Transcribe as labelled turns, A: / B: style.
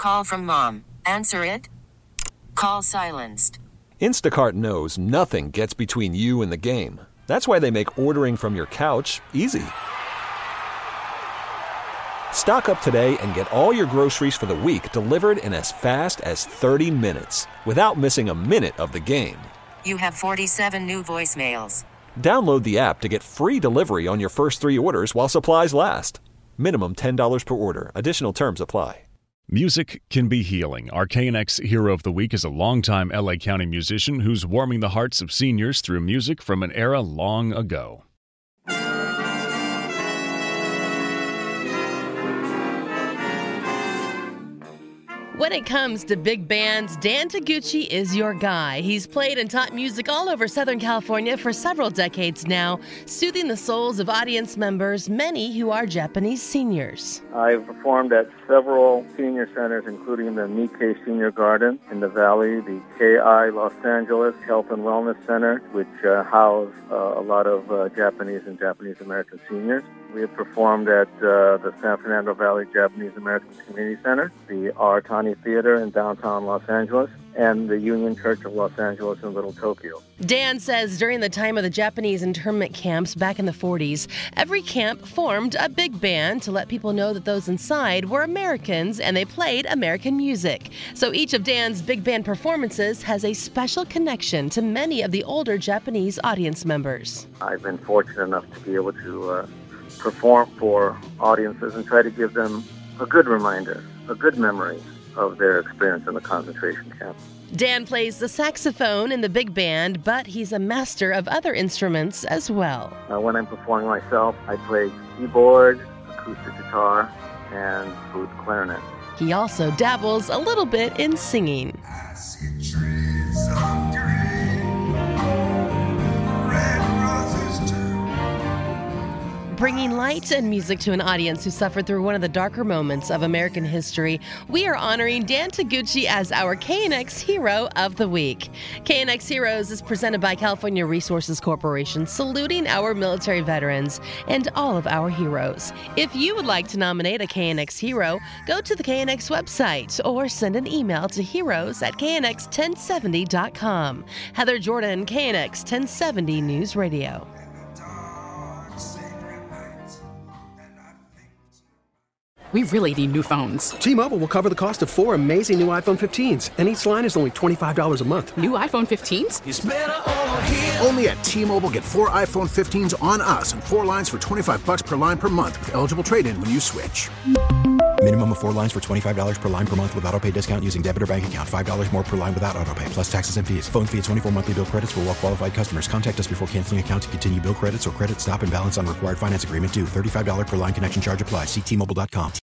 A: call from mom. Answer it. Call silenced.
B: Instacart knows nothing gets between you and the game. That's why they make ordering from your couch easy. Stock up today and get all your groceries for the week delivered in as fast as 30 minutes without missing a minute of the game.
A: You have 47 new voicemails.
B: Download the app to get free delivery on your first 3 orders while supplies last. Minimum $10 per order. Additional terms apply.
C: Music can be healing. Our KNX Hero of the Week is a longtime LA County musician who's warming the hearts of seniors through music from an era long ago.
D: When it comes to big bands, Dan Taguchi is your guy. He's played and taught music all over Southern California for several decades now, soothing the souls of audience members, many who are Japanese seniors.
E: I've performed at several senior centers, including the Nikkei Senior Garden in the Valley, the KI Los Angeles Health and Wellness Center, which house a lot of Japanese and Japanese American seniors. We have performed at the San Fernando Valley Japanese American Community Center, the Aratani Theater in downtown Los Angeles, and the Union Church of Los Angeles in Little Tokyo.
D: Dan says during the time of the Japanese internment camps back in the 40s, every camp formed a big band to let people know that those inside were Americans and they played American music. So each of Dan's big band performances has a special connection to many of the older Japanese audience members.
E: I've been fortunate enough to be able to perform for audiences and try to give them a good reminder, a good memory of their experience in the concentration camp.
D: Dan plays the saxophone in the big band, but he's a master of other instruments as well.
E: When I'm performing myself, I play keyboard, acoustic guitar, and flute clarinet.
D: He also dabbles a little bit in singing.
F: I see trees of green, red roses too.
D: Bringing light and music to an audience who suffered through one of the darker moments of American history, we are honoring Dan Taguchi as our KNX Hero of the Week. KNX Heroes is presented by California Resources Corporation, saluting our military veterans and all of our heroes. If you would like to nominate a KNX hero, go to the KNX website or send an email to heroes@knx1070.com. Heather Jordan, KNX 1070 News Radio.
G: We really need new phones.
H: T-Mobile will cover the cost of 4 amazing new iPhone 15s, and each line is only $25 a month.
G: New iPhone 15s?
F: It's better over here.
I: Only at T-Mobile, get 4 iPhone 15s on us and 4 lines for $25 per line per month with eligible trade-in when you switch.
J: Minimum of 4 lines for $25 per line per month with autopay discount using debit or bank account. $5 more per line without autopay, plus taxes and fees. Phone fee at 24 monthly bill credits for well-qualified customers. Contact us before canceling account to continue bill credits or credit stop and balance on required finance agreement due. $35 per line connection charge applies. See T-Mobile.com.